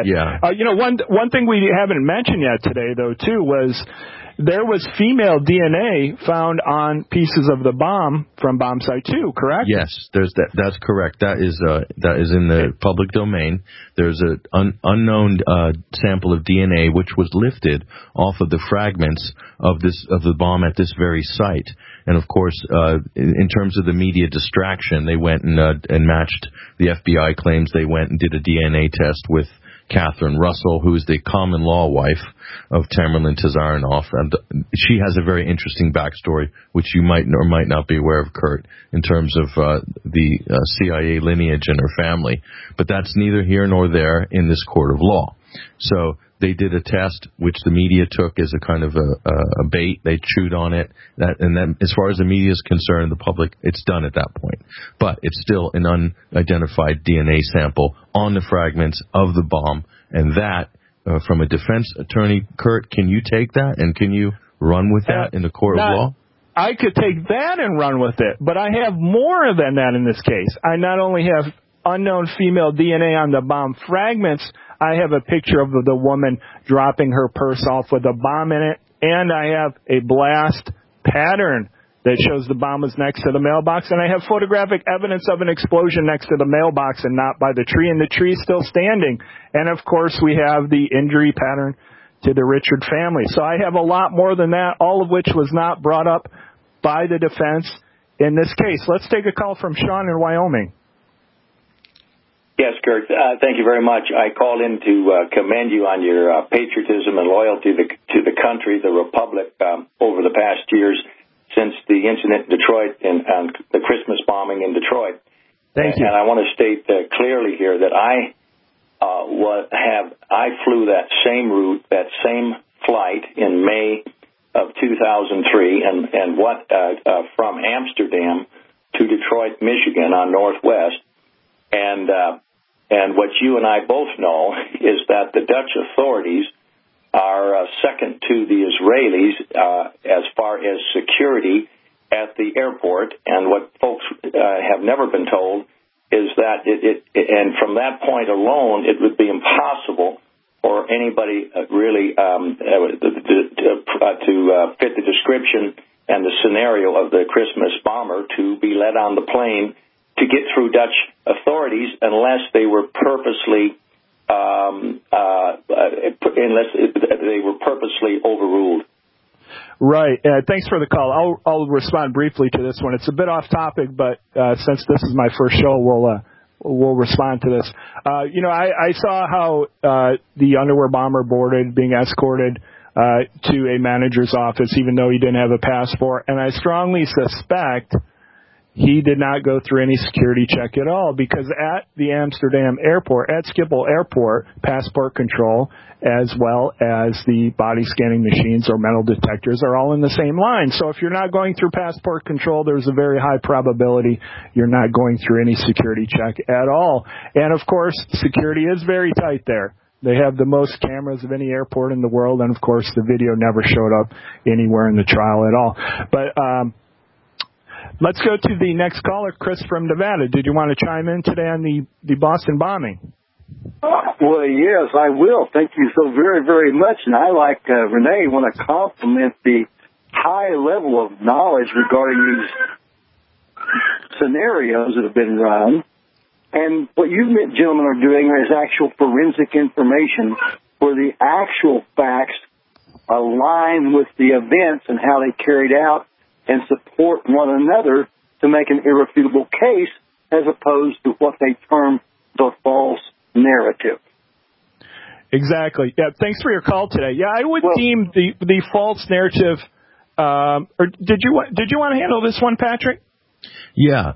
one thing we haven't mentioned yet today, though, too, was there was female DNA found on pieces of the bomb from bomb site 2, correct? Yes, there's that. That's correct. That is in the public domain. There's an unknown sample of DNA which was lifted off of the fragments of the bomb at this very site. And of course, in terms of the media distraction, they went and matched the FBI claims. They went and did a DNA test with Catherine Russell, who is the common law wife of Tamerlan Tazaranov, and she has a very interesting backstory, which you might or might not be aware of, Kurt, in terms of the CIA lineage and her family. But that's neither here nor there in this court of law. So they did a test, which the media took as a kind of a bait. They chewed on it. And then as far as the media is concerned, the public, it's done at that point. But it's still an unidentified DNA sample on the fragments of the bomb. And that, from a defense attorney, Kurt, can you take that and can you run with that in the court of law? I could take that and run with it, but I have more than that in this case. I not only have unknown female DNA on the bomb fragments, I have a picture of the woman dropping her purse off with a bomb in it, and I have a blast pattern that shows the bomb was next to the mailbox, and I have photographic evidence of an explosion next to the mailbox and not by the tree, and the tree is still standing. And, of course, we have the injury pattern to the Richard family. So I have a lot more than that, all of which was not brought up by the defense in this case. Let's take a call from Sean in Wyoming. Yes, Kurt. Thank you very much. I called in to commend you on your patriotism and loyalty to the country, the republic, over the past years since the incident in Detroit and the Christmas bombing in Detroit. Thank you. And I want to state clearly here that I flew that same route, that same flight in May of 2003, and from Amsterdam to Detroit, Michigan, on Northwest, and what you and I both know is that the Dutch authorities are second to the Israelis as far as security at the airport. And what folks have never been told is that and from that point alone, it would be impossible for anybody really to fit the description and the scenario of the Christmas bomber to be let on the plane to get through Dutch authorities unless they were purposely overruled. Right. Thanks for the call. I'll respond briefly to this one. It's a bit off topic, but since this is my first show, we'll respond to this. I saw how the underwear bomber boarded, being escorted to a manager's office, even though he didn't have a passport, and I strongly suspect he did not go through any security check at all, because at the Amsterdam airport, at Schiphol Airport, passport control as well as the body scanning machines or metal detectors are all in the same line. So if you're not going through passport control, there's a very high probability you're not going through any security check at all. And of course, security is very tight there. They have the most cameras of any airport in the world, and of course the video never showed up anywhere in the trial at all. But let's go to the next caller, Chris from Nevada. Did you want to chime in today on the Boston bombing? Well, yes, I will. Thank you so very, very much. And I, like Renee, want to compliment the high level of knowledge regarding these scenarios that have been run. And what you gentlemen are doing is actual forensic information where the actual facts align with the events and how they carried out. and support one another to make an irrefutable case, as opposed to what they term the false narrative. Exactly. Yeah. Thanks for your call today. Yeah, I would deem the false narrative. Or did you want to handle this one, Patrick? Yeah.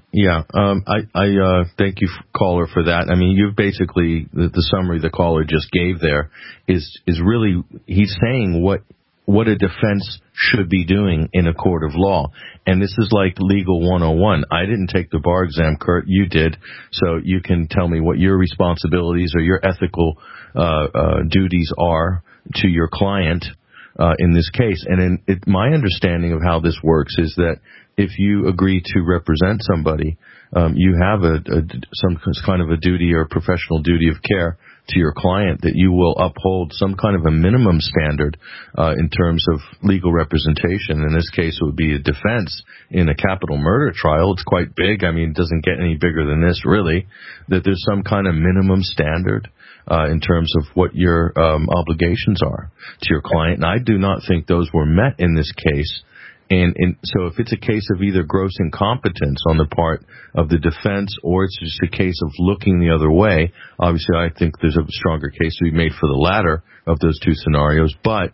I thank you, caller, for that. I mean, you've basically the summary the caller just gave there is really, he's saying what a defense should be doing in a court of law. And this is like legal 101. I didn't take the bar exam, Kurt. You did. So you can tell me what your responsibilities or your ethical duties are to your client in this case. And my understanding of how this works is that if you agree to represent somebody, you have some kind of a duty or professional duty of care to your client that you will uphold some kind of a minimum standard in terms of legal representation. In this case, it would be a defense in a capital murder trial. It's quite big. I mean, it doesn't get any bigger than this, really, that there's some kind of minimum standard in terms of what your obligations are to your client. And I do not think those were met in this case. And so if it's a case of either gross incompetence on the part of the defense or it's just a case of looking the other way, obviously I think there's a stronger case to be made for the latter of those two scenarios. But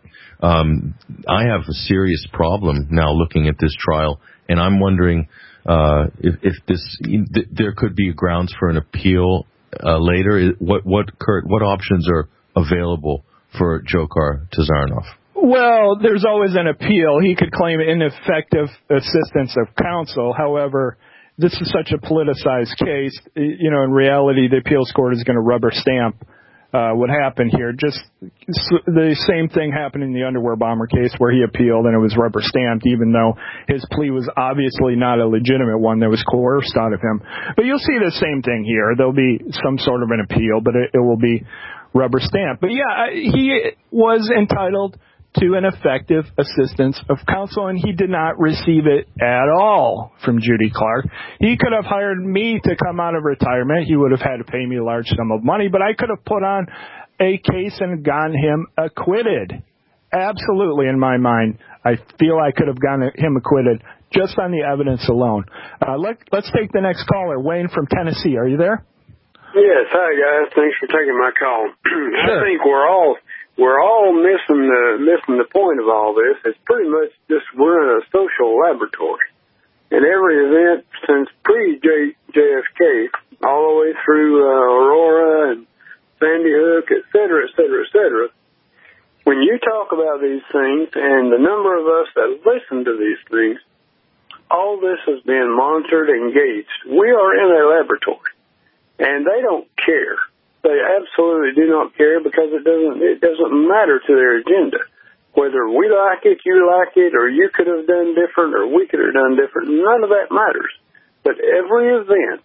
I have a serious problem now looking at this trial, and I'm wondering if there could be grounds for an appeal later. What options are available for Dzhokhar Tsarnaev? Well, there's always an appeal. He could claim ineffective assistance of counsel. However, this is such a politicized case. You know, in reality, the appeals court is going to rubber stamp what happened here. Just the same thing happened in the underwear bomber case where he appealed and it was rubber stamped, even though his plea was obviously not a legitimate one that was coerced out of him. But you'll see the same thing here. There'll be some sort of an appeal, but it will be rubber stamped. But yeah, he was entitled to an effective assistance of counsel, and he did not receive it at all from Judy Clark. He could have hired me to come out of retirement. He would have had to pay me a large sum of money, but I could have put on a case and gotten him acquitted. Absolutely, in my mind, I feel I could have gotten him acquitted just on the evidence alone. Let's take the next caller, Wayne from Tennessee. Are you there? Yes. Hi, guys. Thanks for taking my call. Sure. I think we're all missing the point of all this. It's pretty much just we're in a social laboratory. And every event since pre-JFK, all the way through Aurora and Sandy Hook, et cetera, et cetera, et cetera, when you talk about these things and the number of us that listen to these things, all this has been monitored and gauged. We are in a laboratory, and they don't care. They absolutely do not care because it doesn't matter to their agenda. Whether we like it, you like it, or you could have done different, or we could have done different, none of that matters. But every event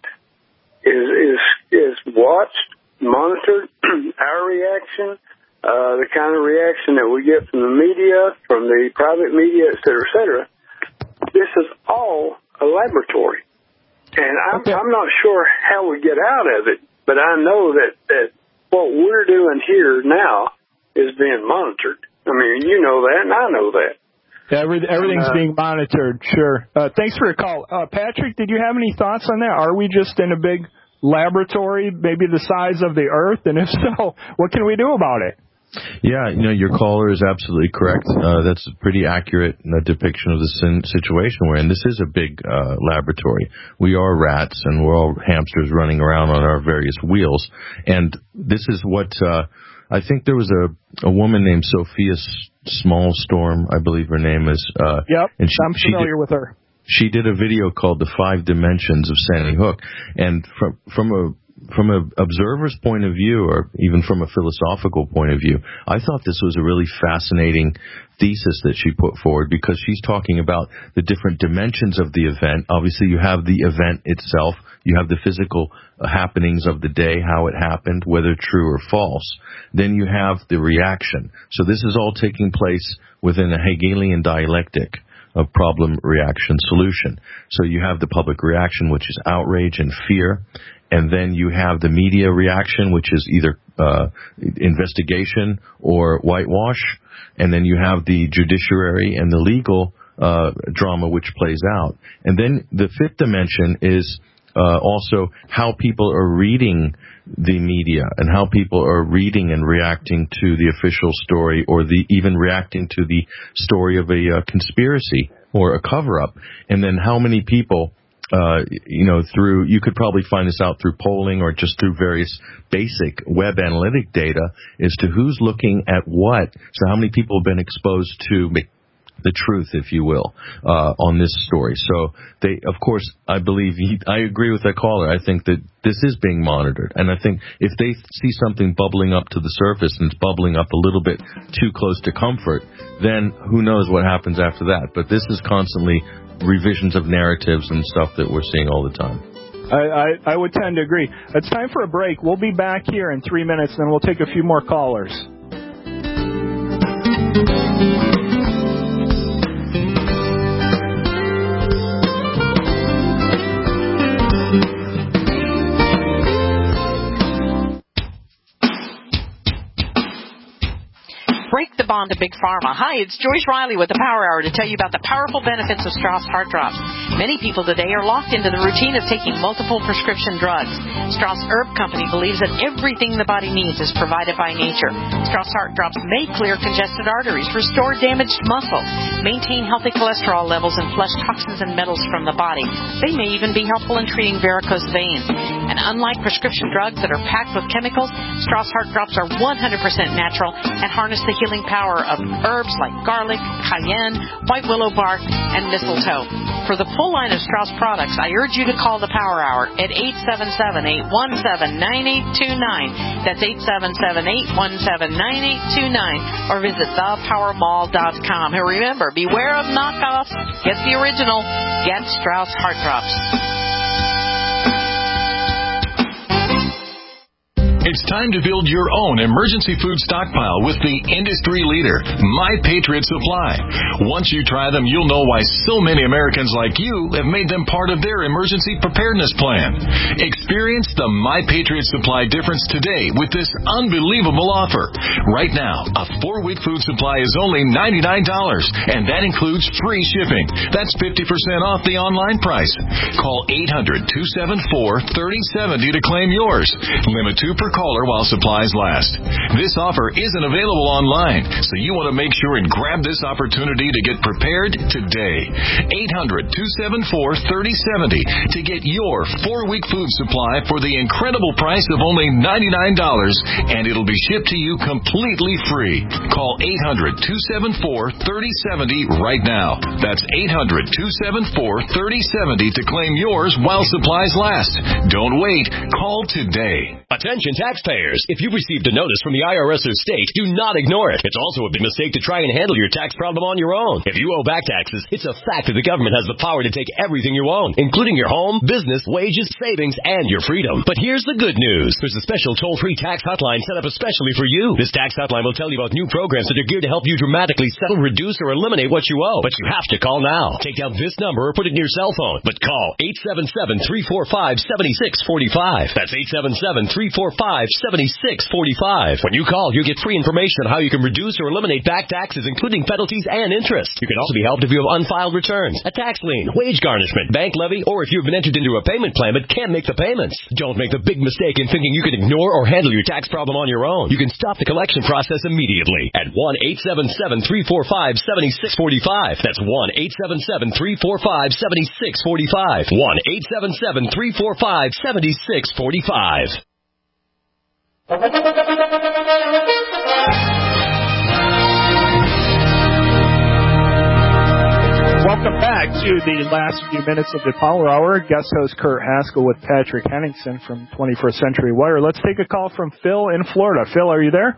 is watched, monitored. Our reaction, the kind of reaction that we get from the media, from the private media, et cetera, et cetera. This is all a laboratory. And I'm not sure how we get out of it, but I know that what we're doing here now is being monitored. I mean, you know that, and I know that. Everything's being monitored, sure. Thanks for your call. Patrick, did you have any thoughts on that? Are we just in a big laboratory, maybe the size of the Earth? And if so, what can we do about it? Yeah, your caller is absolutely correct. That's a pretty accurate depiction of the situation we're in. This is a big laboratory. We are rats, and we're all hamsters running around on our various wheels. And this is what I think there was a woman named Sophia Smallstorm, I believe her name is. Yep, and I'm familiar with her. She did a video called The 5 Dimensions of Sandy Hook. And from an observer's point of view, or even from a philosophical point of view, I thought this was a really fascinating thesis that she put forward, because she's talking about the different dimensions of the event. Obviously, you have the event itself. You have the physical happenings of the day, how it happened, whether true or false. Then you have the reaction. So this is all taking place within a Hegelian dialectic of problem, reaction, solution. So you have the public reaction, which is outrage and fear. And then you have the media reaction, which is either investigation or whitewash. And then you have the judiciary and the legal drama which plays out. And then the fifth dimension is also how people are reading the media and how people are reading and reacting to the official story, or even reacting to the story of a conspiracy or a cover-up. And then how many people, you could probably find this out through polling or just through various basic web analytic data as to who's looking at what. So how many people have been exposed to the truth, if you will, on this story. So they, of course, I agree with that caller. I think that this is being monitored. And I think if they see something bubbling up to the surface and it's bubbling up a little bit too close to comfort, then who knows what happens after that. But this is constantly revisions of narratives and stuff that we're seeing all the time. I would tend to agree. It's time for a break. We'll be back here in 3 minutes, and we'll take a few more callers. Break the bond to Big Pharma. Hi, it's Joyce Riley with the Power Hour to tell you about the powerful benefits of Strauss Heart Drops. Many people today are locked into the routine of taking multiple prescription drugs. Strauss Herb Company believes that everything the body needs is provided by nature. Strauss Heart Drops may clear congested arteries, restore damaged muscle, maintain healthy cholesterol levels, and flush toxins and metals from the body. They may even be helpful in treating varicose veins. And unlike prescription drugs that are packed with chemicals, Strauss Heart Drops are 100% natural and harness the healing power of herbs like garlic, cayenne, white willow bark, and mistletoe. For the full line of Strauss products, I urge you to call the Power Hour at 877-817-9829. That's 877-817-9829. Or visit thepowermall.com. And remember, beware of knockoffs. Get the original. Get Strauss Heart Drops. It's time to build your own emergency food stockpile with the industry leader, My Patriot Supply. Once you try them, you'll know why so many Americans like you have made them part of their emergency preparedness plan. Experience the My Patriot Supply difference today with this unbelievable offer. Right now, a 4-week food supply is only $99, and that includes free shipping. That's 50% off the online price. Call 800-274-3070 to claim yours. Limit 2 per caller while supplies last. This offer isn't available online, so you want to make sure and grab this opportunity to get prepared today. 800-274-3070 to get your 4-week food supply for the incredible price of only $99, and it'll be shipped to you completely free. Call 800-274-3070 right now. That's 800-274-3070 to claim yours while supplies last. Don't wait. Call today. Attention taxpayers. If you've received a notice from the IRS or state, do not ignore it. It's also a big mistake to try and handle your tax problem on your own. If you owe back taxes, it's a fact that the government has the power to take everything you own, including your home, business, wages, savings, and your freedom. But here's the good news. There's a special toll-free tax hotline set up especially for you. This tax hotline will tell you about new programs that are geared to help you dramatically settle, reduce, or eliminate what you owe. But you have to call now. Take down this number or put it in your cell phone. But call 877-345-7645. That's 877-345-7645. When you call, you get free information on how you can reduce or eliminate back taxes, including penalties and interest. You can also be helped if you have unfiled returns, a tax lien, wage garnishment, bank levy, or if you've been entered into a payment plan but can't make the payments. Don't make the big mistake in thinking you can ignore or handle your tax problem on your own. You can stop the collection process immediately at 1-877-345-7645. That's 1-877-345-7645. 1-877-345-7645. Welcome back to the last few minutes of the Power Hour. Guest host Kurt Haskell with Patrick Henningsen from 21st Century Wire. Let's take a call from Phil in Florida. Phil, are you there?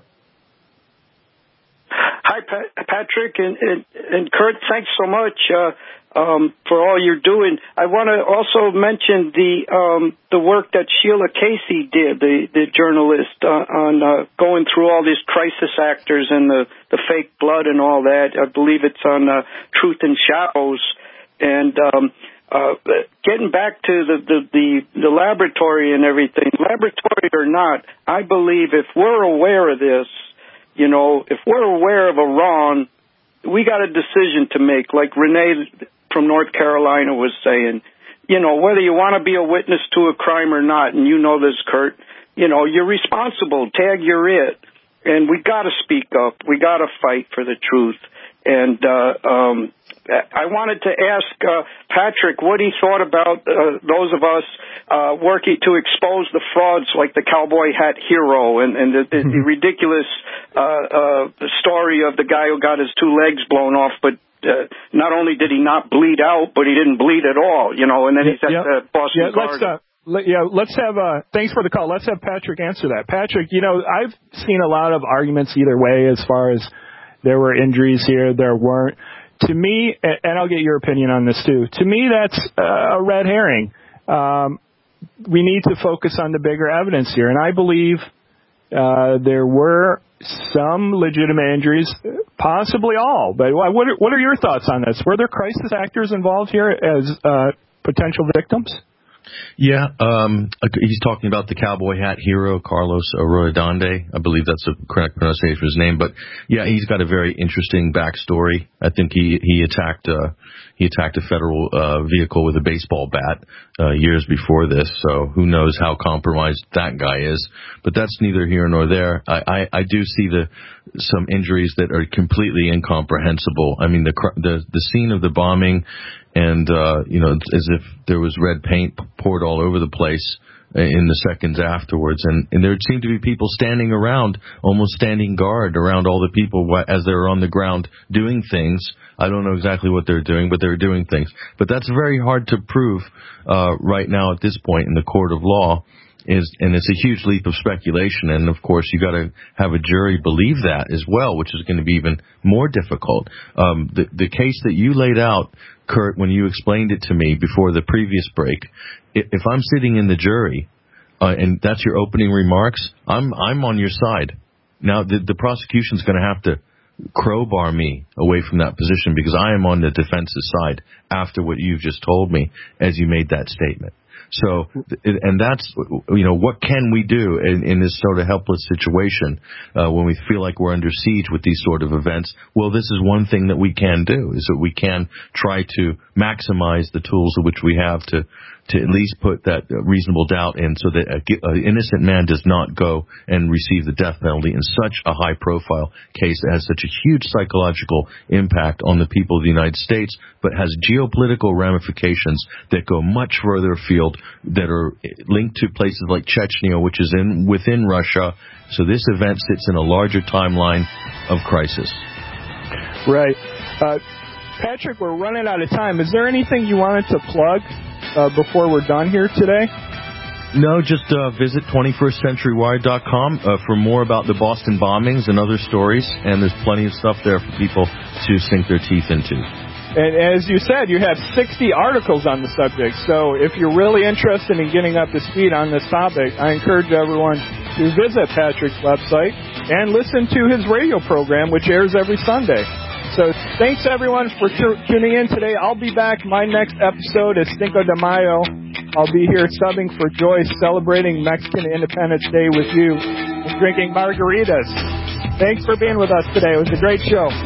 Hi, Patrick and Kurt. Thanks so much for all you're doing. I want to also mention the work that Sheila Casey did, the journalist, on going through all these crisis actors and the fake blood and all that. I believe it's on Truth in Shadows. And getting back to the laboratory and everything, laboratory or not, I believe if we're aware of this, if we're aware of Iran, we got a decision to make, like Renee from North Carolina was saying. You know, whether you want to be a witness to a crime or not, and you know this, Kurt, you know, you're responsible. Tag, you're it. And we got to speak up. We got to fight for the truth. And I wanted to ask Patrick what he thought about those of us working to expose the frauds like the cowboy hat hero and the ridiculous story of the guy who got his 2 legs blown off, but not only did he not bleed out, but he didn't bleed at all, you know, and then he's at the Boston Garden. Let's have, thanks for the call. Let's have Patrick answer that. Patrick, you know, I've seen a lot of arguments either way as far as there were injuries here, there weren't. To me, and I'll get your opinion on this too, to me that's a red herring. We need to focus on the bigger evidence here, and I believe there were some legitimate injuries, possibly all. But what are your thoughts on this? Were there crisis actors involved here as potential victims? Yeah, he's talking about the cowboy hat hero, Carlos Arroyedande. I believe that's the correct pronunciation of his name. But yeah, he's got a very interesting backstory. I think he attacked a federal vehicle with a baseball bat years before this. So who knows how compromised that guy is? But that's neither here nor there. I do see some injuries that are completely incomprehensible. I mean, the scene of the bombing. And, you know, it's as if there was red paint poured all over the place in the seconds afterwards. And there seemed to be people standing around, almost standing guard around all the people as they were on the ground doing things. I don't know exactly what they're doing, but they're doing things. But that's very hard to prove right now at this point in the court of law. And it's a huge leap of speculation. And, of course, you got to have a jury believe that as well, which is going to be even more difficult. The case that you laid out, Kurt, when you explained it to me before the previous break, if I'm sitting in the jury and that's your opening remarks, I'm on your side. Now, the prosecution's going to have to crowbar me away from that position because I am on the defense's side after what you've just told me as you made that statement. So, and that's, you know, what can we do in this sort of helpless situation when we feel like we're under siege with these sort of events? Well, this is one thing that we can do, is that we can try to maximize the tools of which we have to at least put that reasonable doubt in so that an innocent man does not go and receive the death penalty in such a high-profile case that has such a huge psychological impact on the people of the United States, but has geopolitical ramifications that go much further afield, that are linked to places like Chechnya, which is within Russia. So this event sits in a larger timeline of crisis. Right. Patrick, we're running out of time. Is there anything you wanted to plug before we're done here today? No, just visit 21stcenturywire.com for more about the Boston bombings and other stories, and there's plenty of stuff there for people to sink their teeth into. And as you said, you have 60 articles on the subject, so if you're really interested in getting up to speed on this topic, I encourage everyone to visit Patrick's website and listen to his radio program, which airs every Sunday. So thanks, everyone, for tuning in today. I'll be back. My next episode is Cinco de Mayo. I'll be here subbing for Joyce, celebrating Mexican Independence Day with you and drinking margaritas. Thanks for being with us today. It was a great show.